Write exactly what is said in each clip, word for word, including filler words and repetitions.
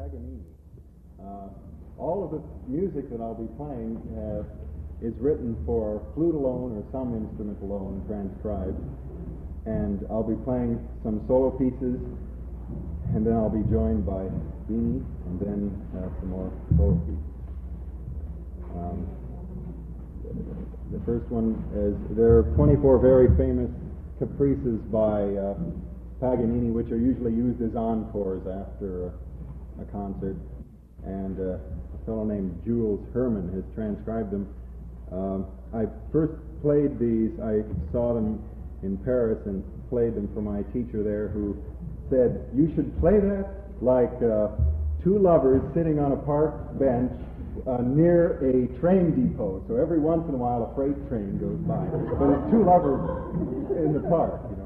Paganini. Uh, all of the music that I'll be playing uh, is written for flute alone or some instrument alone, transcribed. And I'll be playing some solo pieces, and then I'll be joined by Beanie, and then uh, some more solo pieces. Um, the first one is, there are twenty-four very famous caprices by uh, Paganini, which are usually used as encores after a, a concert. And uh, a fellow named Jules Herman has transcribed them. Um, I first played these, I saw them in Paris and played them for my teacher there, who said, you should play that like uh, two lovers sitting on a park bench uh, near a train depot. So every once in a while a freight train goes by. But it's two lovers in the park, you know.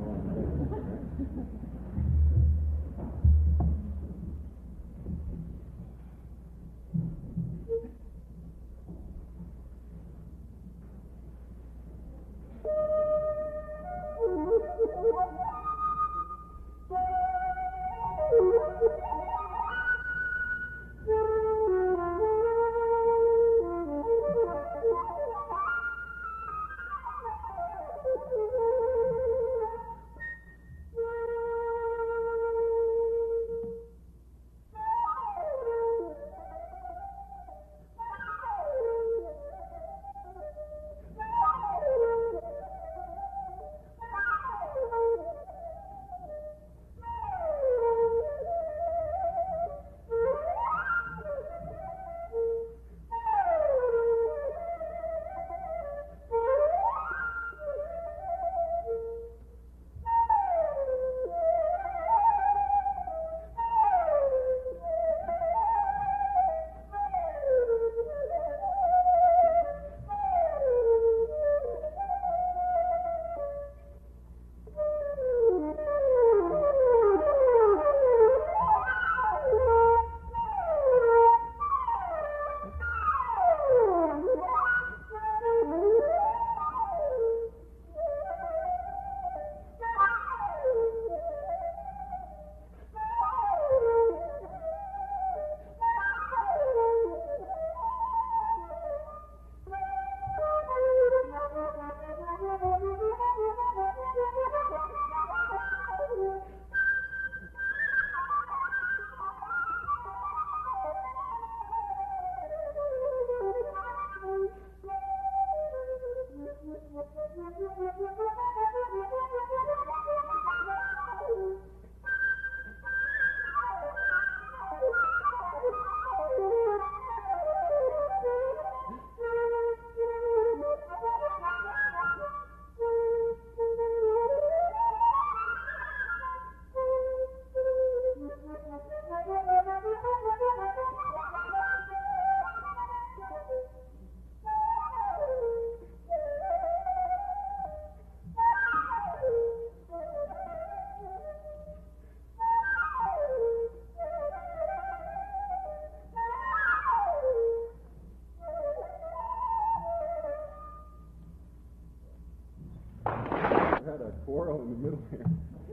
Quarrel in the middle here.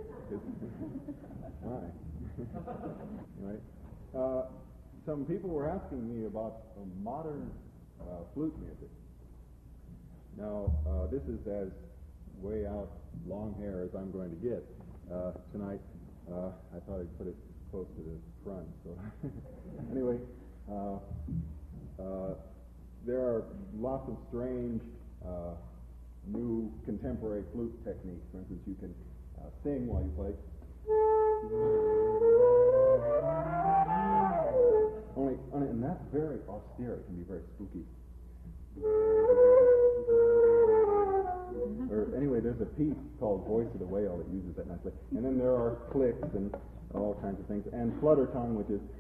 Hi. Right. Uh, some people were asking me about uh, modern uh, flute music. Now, uh, this is as way out long hair as I'm going to get uh, tonight. Uh, I thought I'd put it close to the front. So, anyway, uh, uh, there are lots of strange Uh, new contemporary flute techniques. For instance, you can uh, sing while you play. Only, only, and that's very austere. It can be very spooky. Or anyway, there's a piece called Voice of the Whale that uses that nicely. And then there are clicks and all kinds of things. And flutter tongue, which is.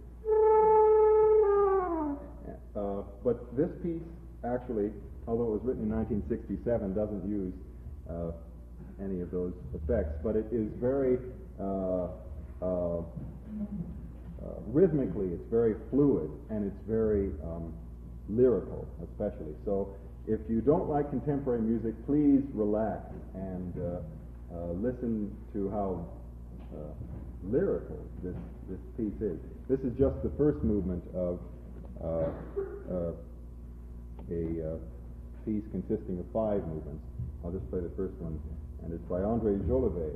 Uh, but this piece actually, although it was written in nineteen sixty-seven, doesn't use uh, any of those effects, but it is very uh, uh, uh, rhythmically, it's very fluid, and it's very um, lyrical, especially. So if you don't like contemporary music, please relax and uh, uh, listen to how uh, lyrical this this piece is. This is just the first movement of uh, uh, a uh, piece consisting of five movements. I'll just play the first one, and it's by André Jolivet.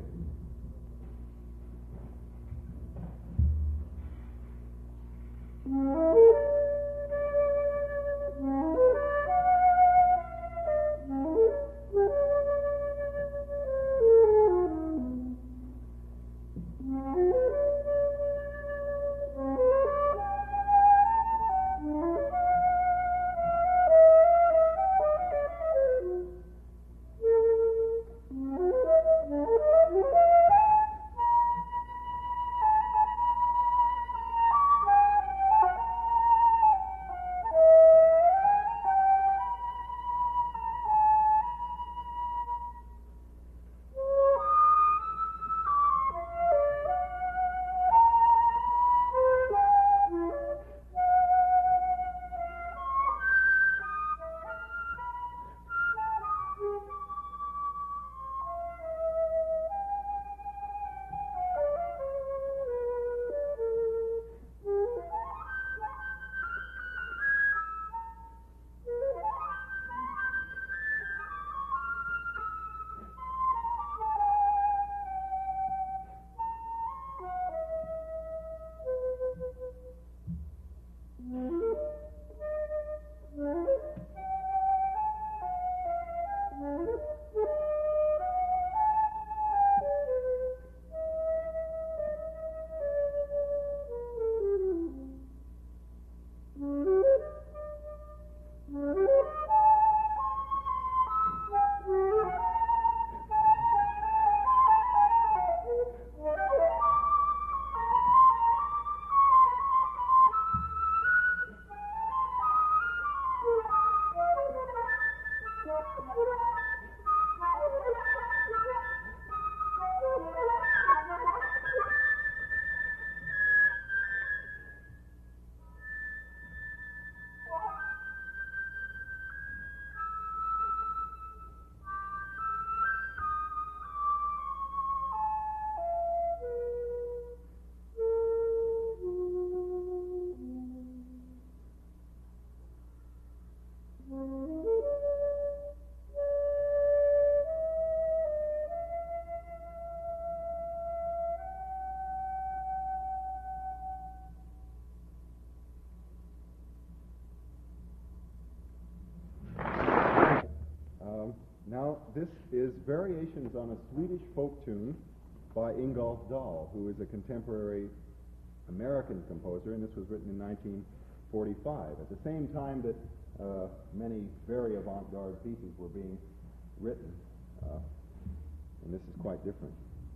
Now, this is variations on a Swedish folk tune by Ingolf Dahl, who is a contemporary American composer, and this was written in nineteen forty-five, at the same time that uh, many very avant-garde pieces were being written, uh, and this is quite different.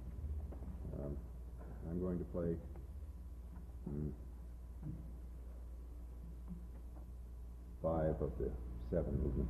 Um, I'm going to play hmm, five of the seven movements.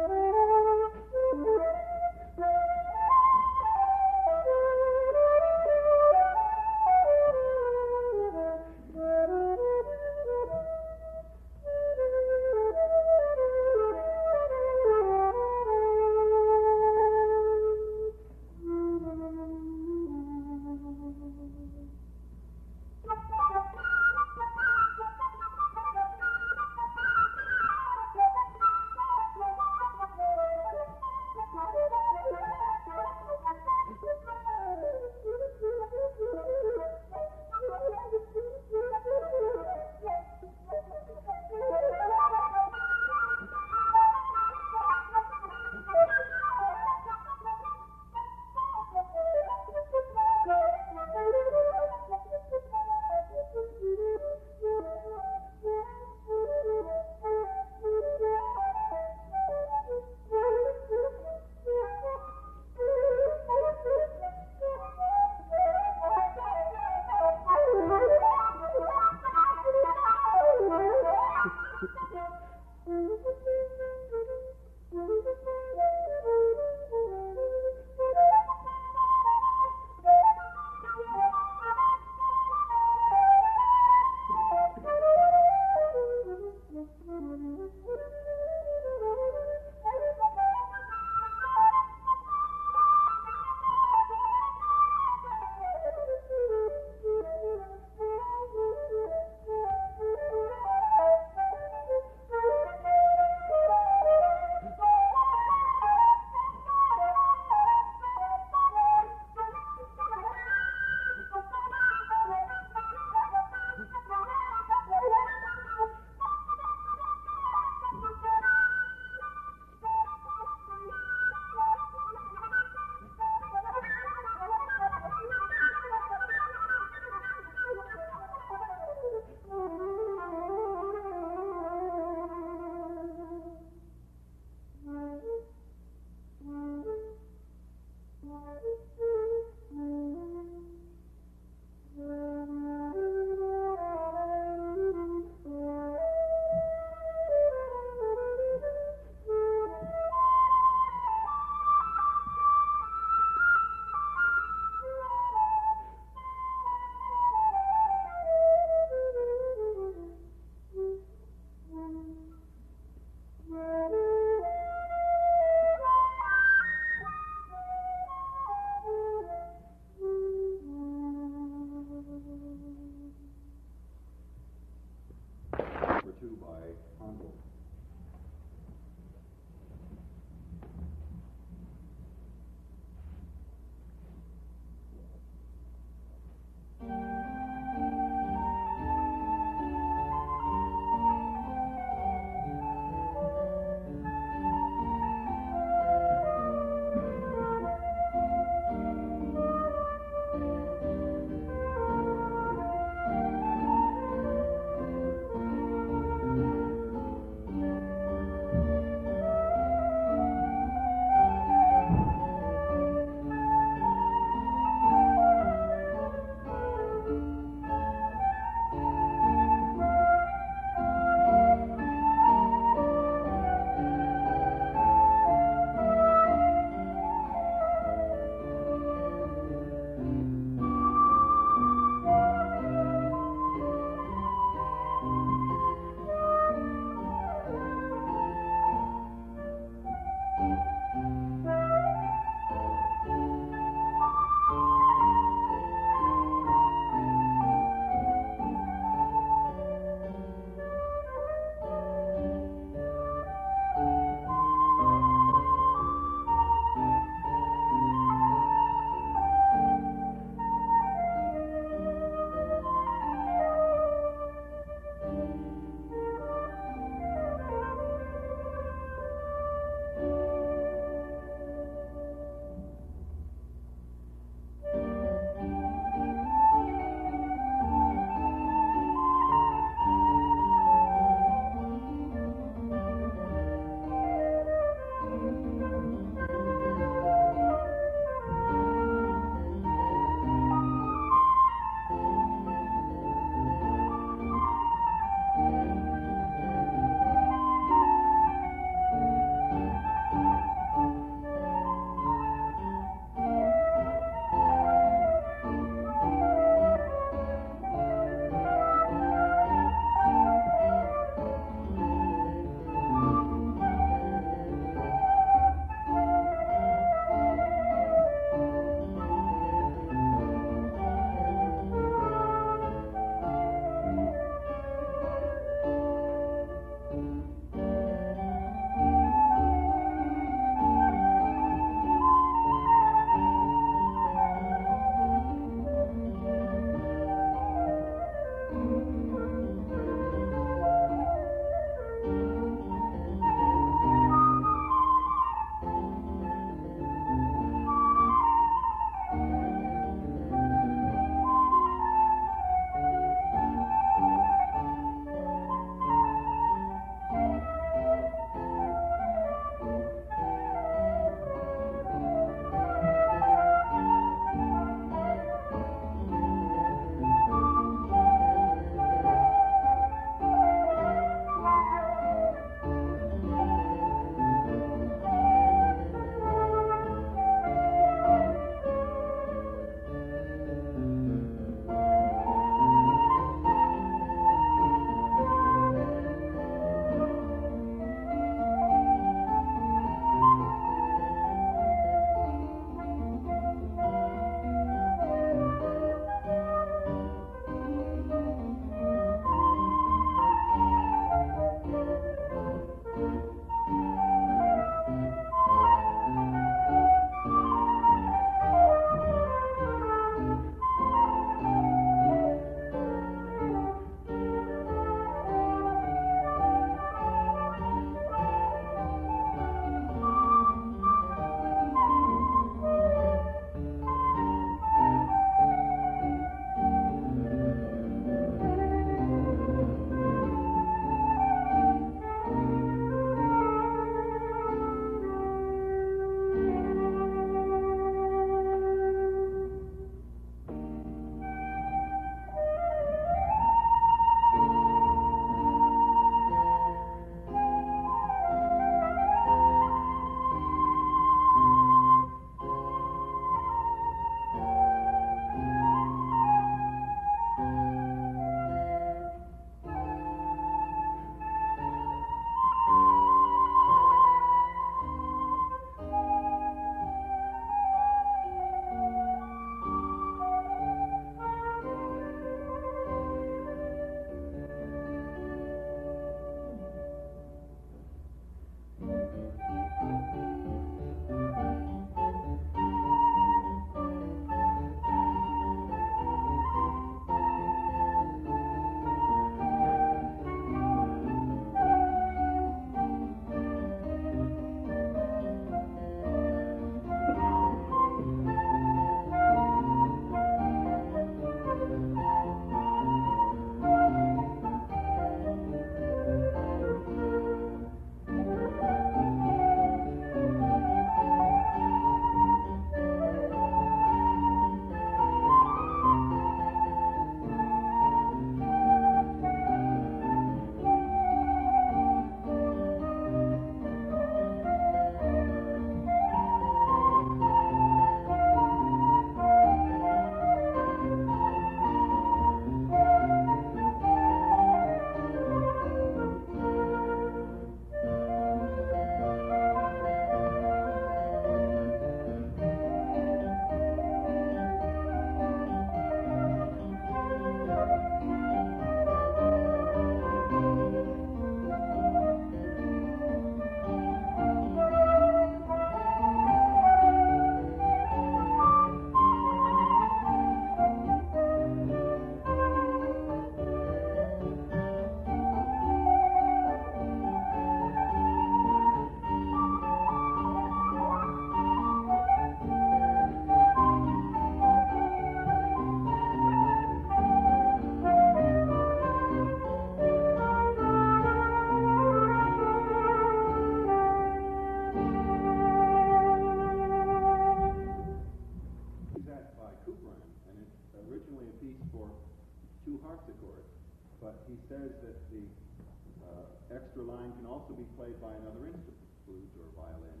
that the uh, extra line can also be played by another instrument, flute or violin.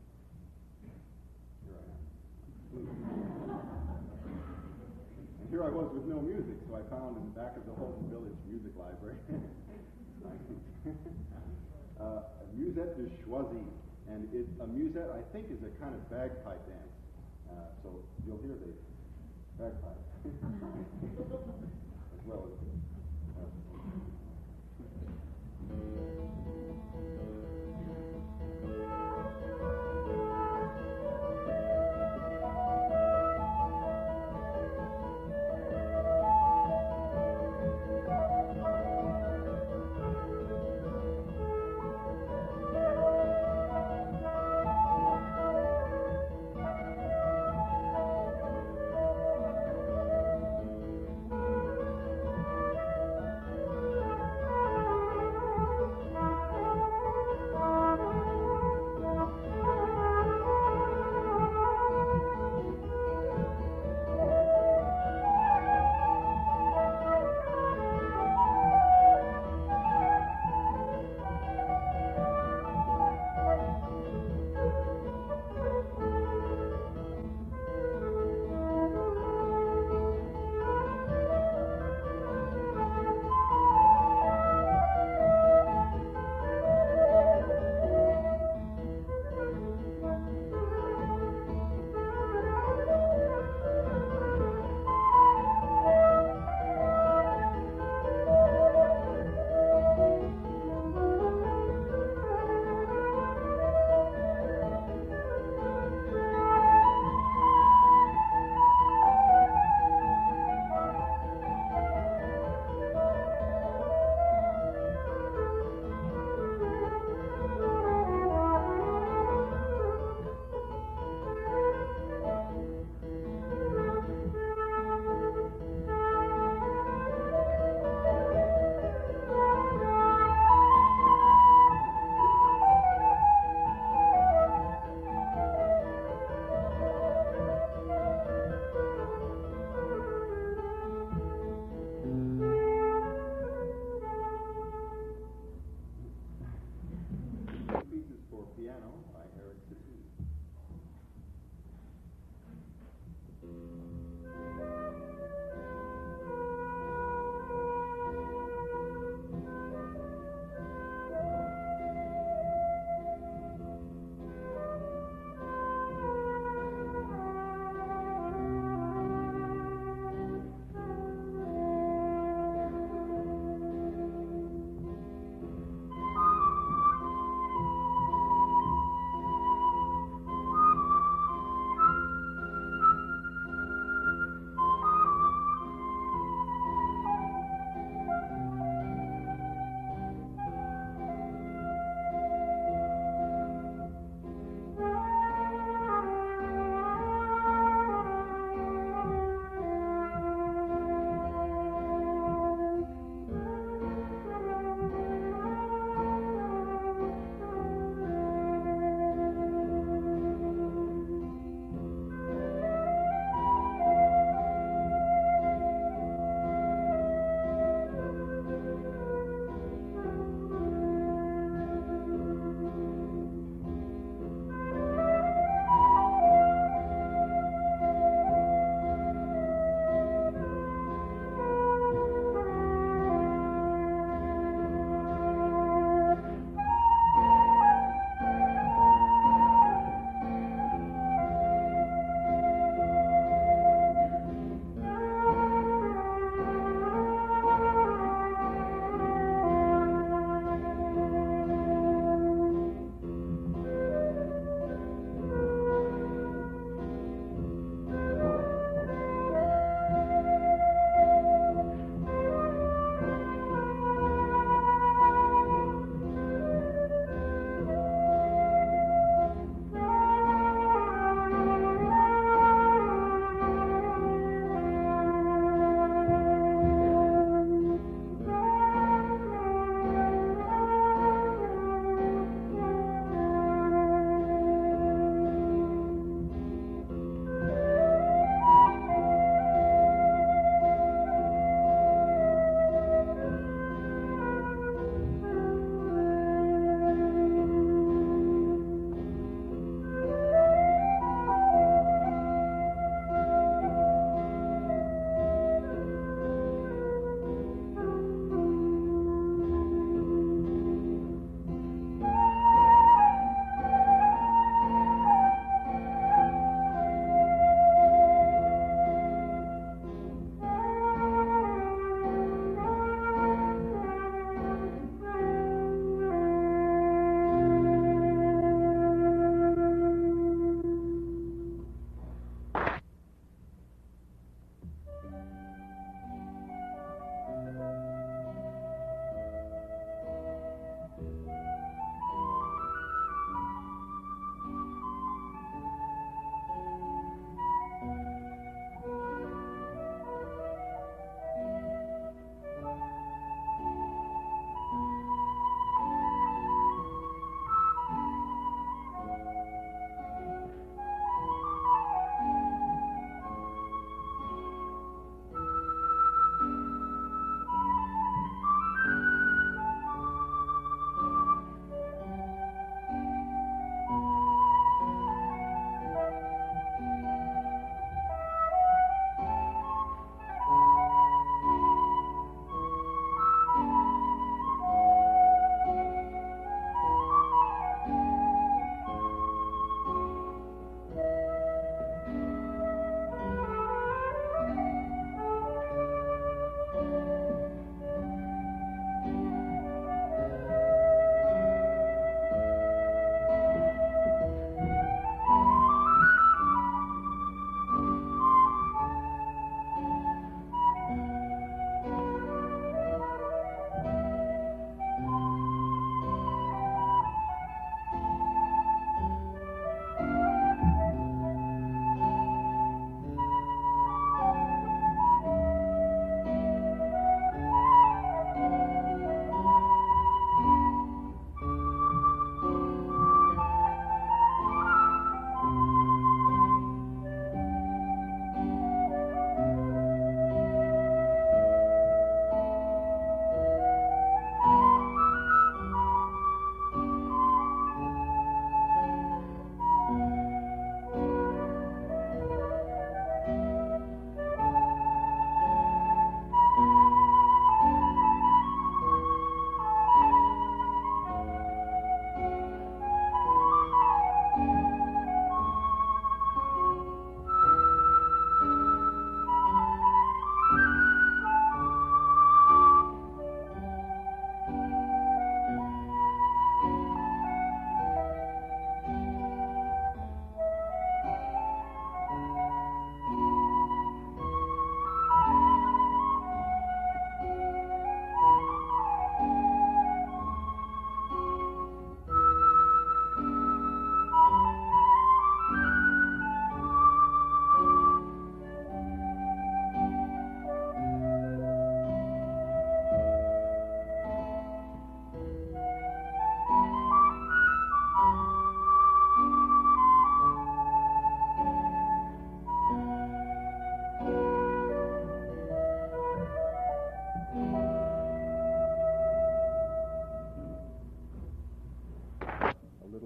Here I am, flute. And here I was with no music, so I found in the back of the Holden Village Music Library uh, a musette de choisie. And it, a musette, I think, is a kind of bagpipe dance. Uh, so you'll hear the bagpipe as well as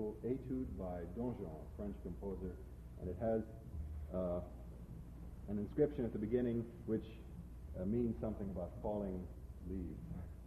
beautiful etude by Donjon, a French composer, and it has uh, an inscription at the beginning which uh, means something about falling leaves.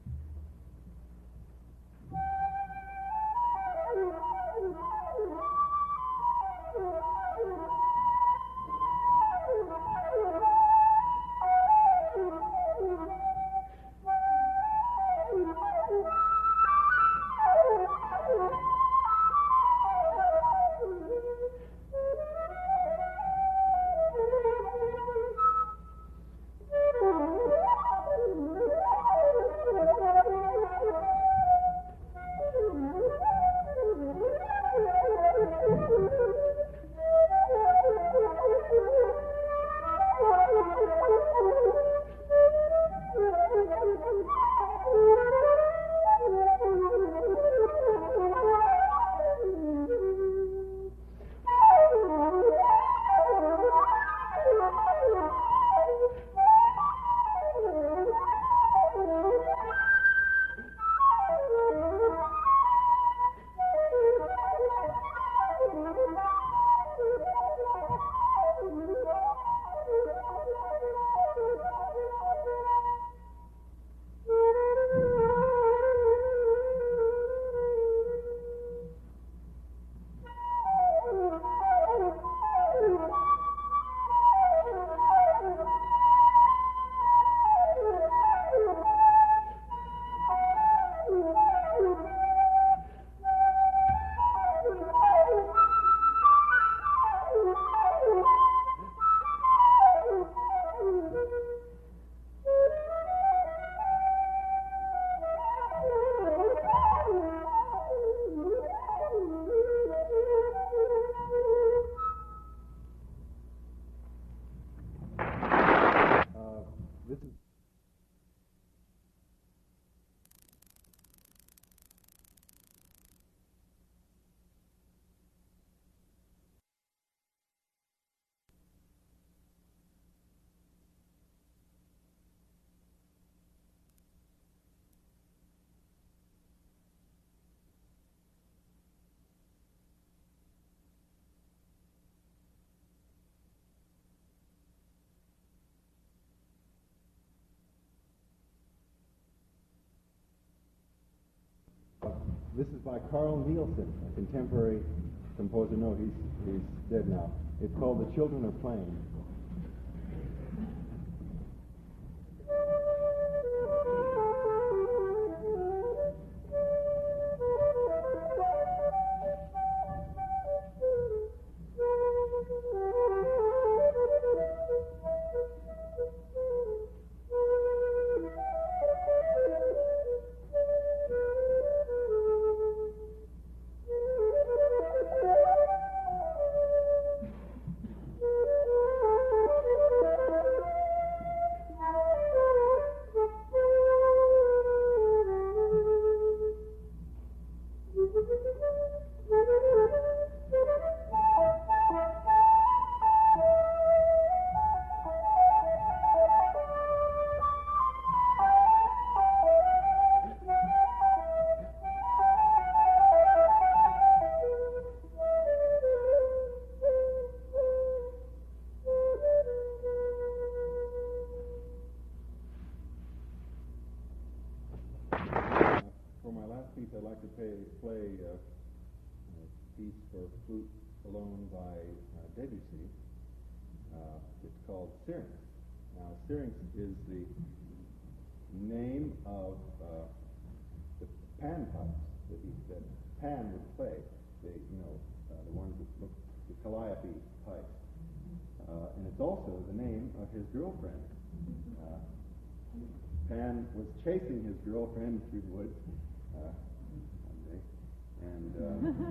This is by Carl Nielsen, a contemporary composer. No, he's, he's dead now. It's called The Children Are Playing. I'd like to pay, play uh, a piece for flute alone by uh, Debussy. Uh, it's called Syrinx. Now, Syrinx is the name of uh, the pan pipes that, he, that Pan would play. The, you know, uh, the ones that look the calliope pipes, uh, and it's also the name of his girlfriend. Uh, Pan was chasing his girlfriend through the woods. Uh, And, uh,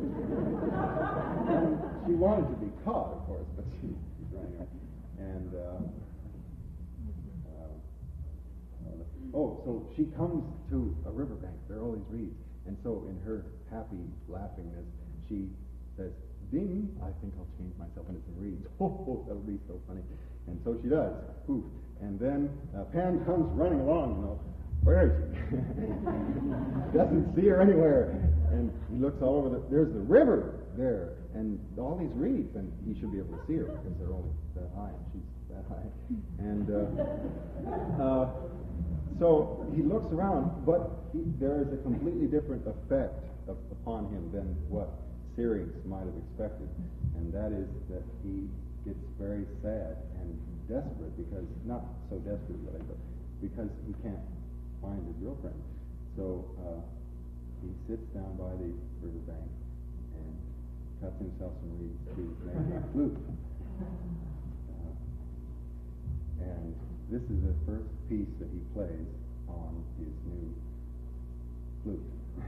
and she wanted to be caught, of course, but she, she ran away. And, uh, uh, uh, oh, so she comes to a riverbank. There are all these reeds. And so in her happy laughingness, she says, ding, I think I'll change myself into some reeds. Oh, that'll be so funny. And so she does. Poof. And then uh, Pan comes running along, you know. Where is she? Doesn't see her anywhere. And and he looks all over the, there's the river there, and all these reeds, and he should be able to see her because they're only that high, and she's that high. And uh, uh, so he looks around, but he, there is a completely different effect of, upon him than what Syrinx might have expected, and that is that he gets very sad and desperate, because, not so desperate really, but because he can't find his girlfriend. So uh, he sits down by the riverbank and cuts himself some reeds to make a flute. Uh, and this is the first piece that he plays on his new flute.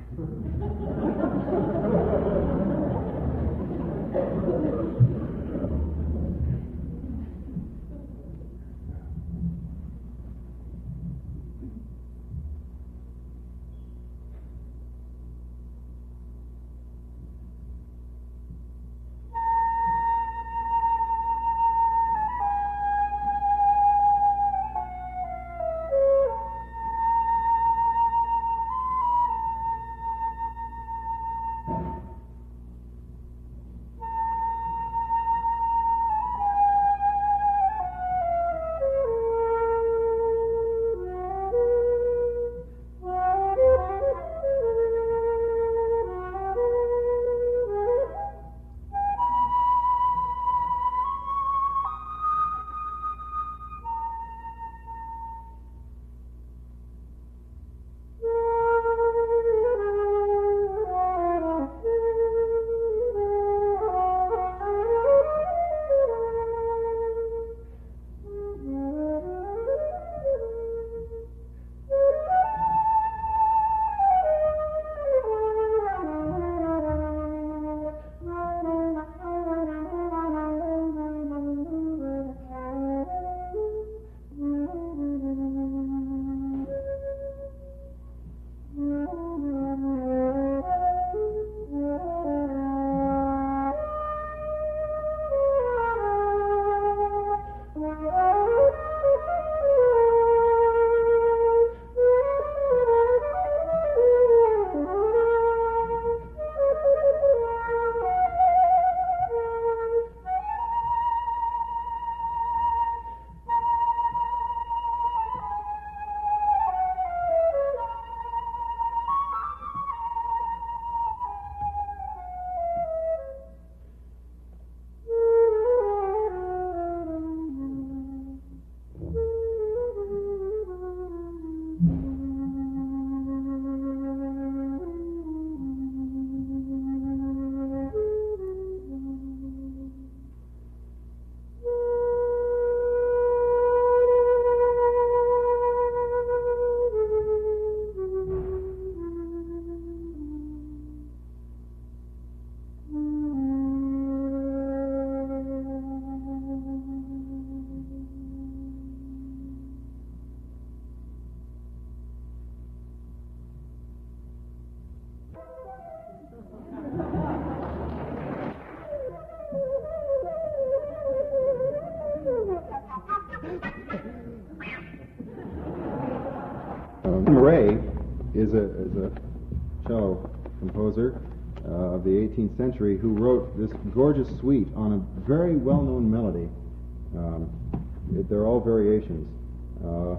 Ray is a, is a cello composer uh, of the eighteenth century who wrote this gorgeous suite on a very well-known melody. Um, it, they're all variations. Uh,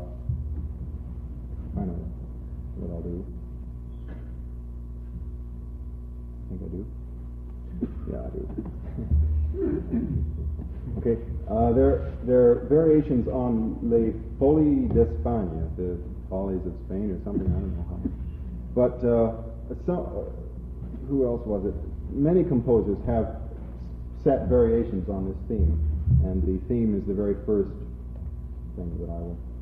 I know what I'll do. I think I do. Yeah, I do. Okay, uh, they're, they're variations on Les Folies d'Espagne, the Follies of Spain or something, I don't know how. But uh, some, uh, who else was it? Many composers have set variations on this theme, and the theme is the very first thing that I will